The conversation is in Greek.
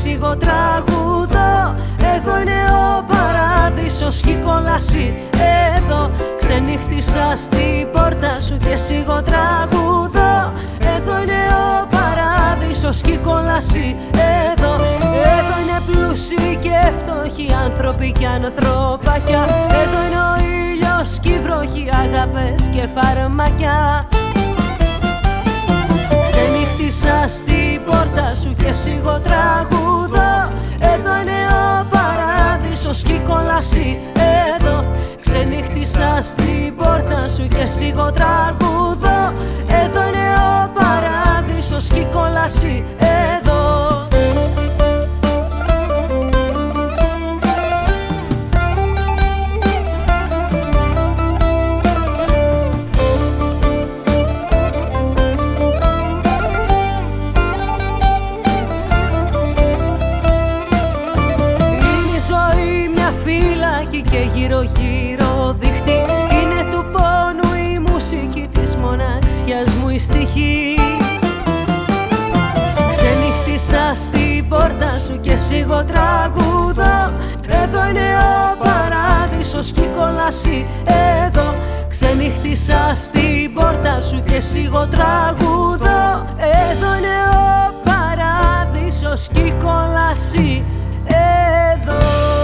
εσύ εγώ τραγουδώ. Εδώ είναι ο παράδεισος κι η κόλαση. Εδώ ξενύχτησα στην πόρτα σου κι εσύ εγώ τραγουδώ. Εδώ είναι ο παράδεισος κι η κόλαση. Εδώ είναι πλούσιοι και φτωχοί άνθρωποι κι ανθρωπάκια. Εδώ είναι ο ήλιος κι η βροχή, αγάπες και φαρμακιά. Ξενύχτησα στην πόρτα σου κι εσύ εγώ τραγουδώ. Εδώ είναι ο παράδεισος κι η κόλαση. Εδώ ξενύχτησα στην πόρτα σου κι εσύ εγώ τραγουδώ. Εδώ είναι ο παράδεισος κι η κόλαση. Εδώ. Και γύρω γύρω δείχτη, είναι του πόνου η μουσική, της μοναξιάς μου η στοιχή. Ξενύχτησα στην πόρτα σου και εσύ εγώ τραγουδώ. Εδώ είναι ο παράδεισος κι η κόλαση. Εδώ ξενύχτησα στην πόρτα σου και εσύ εγώ τραγουδώ. Εδώ είναι ο παράδεισος κι η κόλαση. Εδώ.